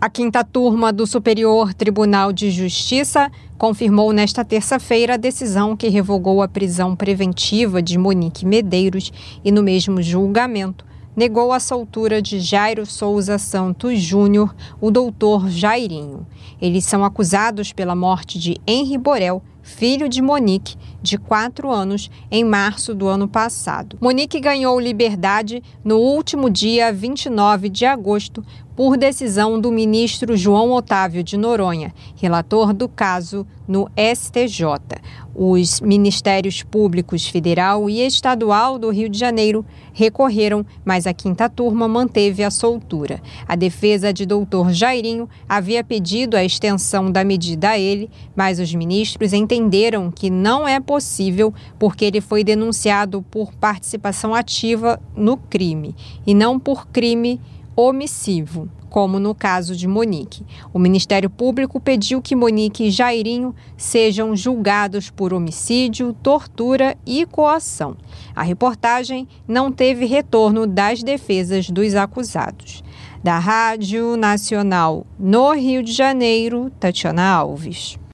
A quinta turma do Superior Tribunal de Justiça confirmou nesta terça-feira a decisão que revogou a prisão preventiva de Monique Medeiros e, no mesmo julgamento, negou a soltura de Jairo Souza Santos Júnior, o doutor Jairinho. Eles são acusados pela morte de Henri Borel, filho de Monique, de 4 anos, em março do ano passado. Monique ganhou liberdade no último dia 29 de agosto por decisão do ministro João Otávio de Noronha, relator do caso no STJ. Os Ministérios Públicos Federal e Estadual do Rio de Janeiro recorreram, mas a quinta turma manteve a soltura. A defesa de doutor Jairinho havia pedido a extensão da medida a ele, mas os ministros entenderam que não é possível porque ele foi denunciado por participação ativa no crime e não por crime omissivo, como no caso de Monique. O Ministério Público pediu que Monique e Jairinho sejam julgados por homicídio, tortura e coação. A reportagem não teve retorno das defesas dos acusados. Da Rádio Nacional no Rio de Janeiro, Tatiana Alves.